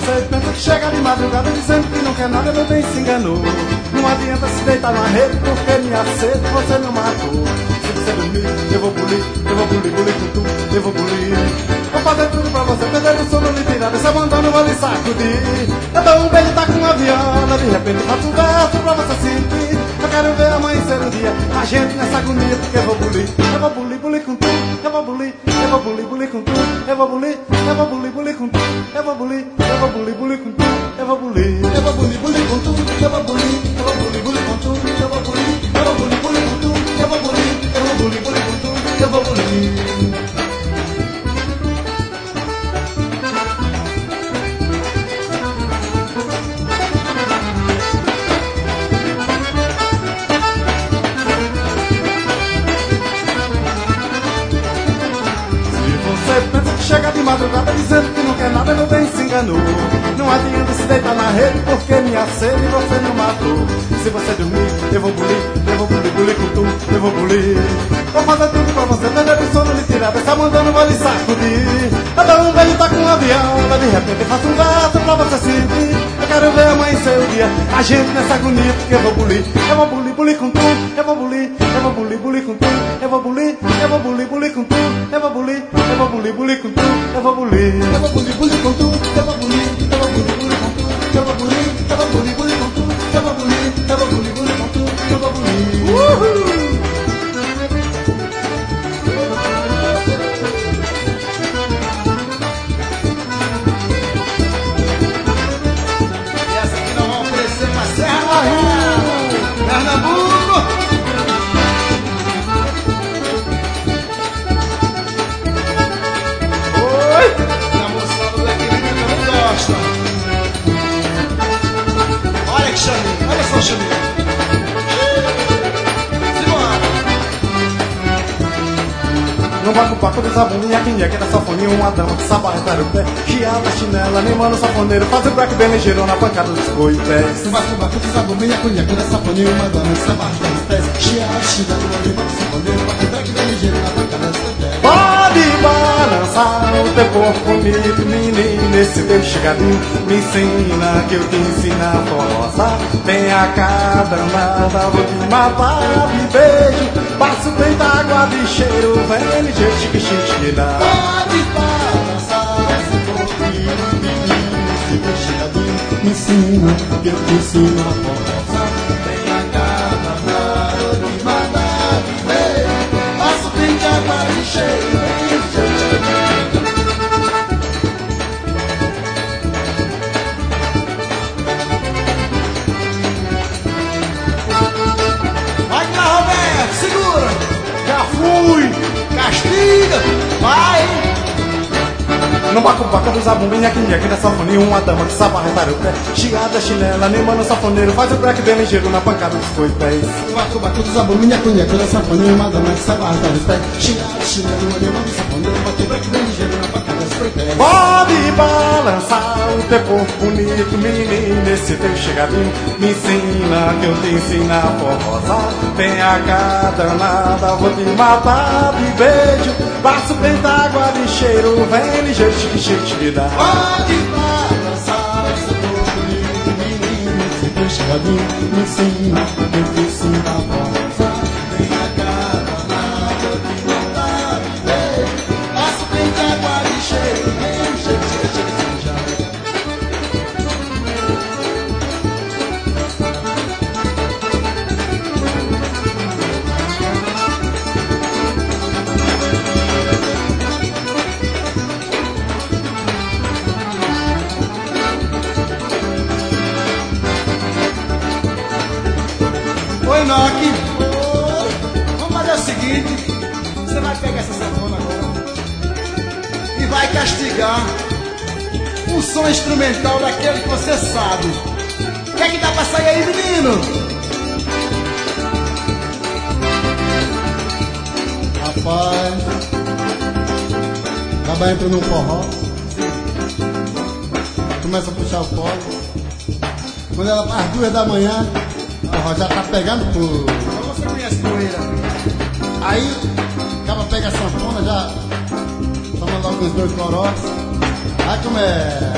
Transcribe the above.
você pensa que chega de madrugada dizendo que não quer nada, meu bem, se enganou. Não adianta se deitar na rede, porque minha sede você não matou. Se você dormir, eu vou bulir, bulir com tudo, eu vou bulir. Vou fazer tudo pra você, perder o sono, lhe tirar desse abandono, vou lhe sacudir. Eu dou um beijo, tá com uma viola, de repente faço um verso pra você sentir. Eu quero ver amanhecer um dia, a gente nessa agonia, porque eu vou bulir, bulir com tudo, eu vou bulir, bulir com tudo, eu vou bulir, bulir com tudo, eu vou bulir, bulir com tudo, eu vou bulir, bulir com tudo, eu vou bulir, bulir com tudo, eu vou bulir, bulir com tudo, eu vou bulir, bulir com tudo, eu vou bulir. Chega de madrugada dizendo que não quer nada, meu bem, se enganou. Não adianta se deitar na rede, porque minha sede você não matou. Se você dormir, eu vou bulir, bulir com tudo, eu vou bulir. Vou fazer tudo pra você, perder o sono, lhe tirar dessa mandando, vou lhe sacudir. Eu dou um beijo, tá com uma viola, de repente faço um verso pra você sentir. Eu quero ver amanhecer o dia, a gente nessa agonia, porque eu vou bulir, bulir com tudo, eu vou bulir, bulir com tudo, eu vou bulir, bulir com tudo, eu vou bulir, bulir com tudo. Eu vou bulir, bulir com tudo, eu vou bulir, bulir com tudo, eu vou bulir, bulir com tudo, eu vou bulir, bulir com tudo, eu vou bulir. Uhul! E essa aqui nós vamos oferecer pra Serra Barreira, Pernambuco. Olha que chaminho, olha só o chaminho. Não vai com o papo do zabuninha, quem é que dá safoninha, uma dama que sabe arretar o pé. Chiada, chinela, nem mano safoneiro, faz o break bem ligeiro na pancada dos coipés. Não vai com o papo do zabuninha, quem é que dá safoninha, uma dama que sabe arretar os pés. Chiada, chinela, nem mano safoneiro, faz o break bem ligeiro na pancada dos coipés. Pode balançar o teu corpo bonito, menino, esse teu chegadinho me ensina que eu te ensino a força. Vem a cada nada, vou te matar de beijo. Passo bem d'água de cheiro, vem ligeiro, chique, chique, dá. Pode balançar esse corpo menino, esse teu chegadinho me ensina que eu te ensino a força. Vem a cada nada, vou te matar de beijo. Passo bem d'água de cheiro. Castiga, vai! No baco-baco dos abumbinha, quem é que dá safoninha, uma dama que sabe arretar o pé. Chiada, chinela, nem mano safoneiro, faz o break bem ligeiro na pancada dos coipés. No baco-baco dos abumbinha, quem é que dá safoninha, uma dama que sabe arretar o pé. Chiada, chinela, nem mano safoneiro, faz o break bem ligeiro na pancada dos coipés. Pode balançar o teu corpo bonito, menino, esse teu chegadinho me ensina que eu te ensino a forrosar. Vem a cada nada, vou te matar de beijo. Passo bem d'água de cheiro, vem ligeiro, chique, chique, dá. Pode balançar esse corpo bonito, menino, esse teu chegadinho me ensina que eu te ensino a forrosar. Vem a cada nada, vou te matar de beijo. Passo bem d'água de cheiro, vem ligeiro, chique, chique, já. Oi, Noki. Vamos fazer o seguinte. Você vai pegar essa sanfona agora e vai castigar um som instrumental daquele que você sabe. O que é que dá pra sair aí, menino? Rapaz, acaba entrando num forró, começa a puxar o colo. Quando ela às 2 da manhã, o forró já tá pegando tudo. Como você conhece poeira? Aí, acaba pega a sanfona, já toma logo os 2 corotes. Aí começa.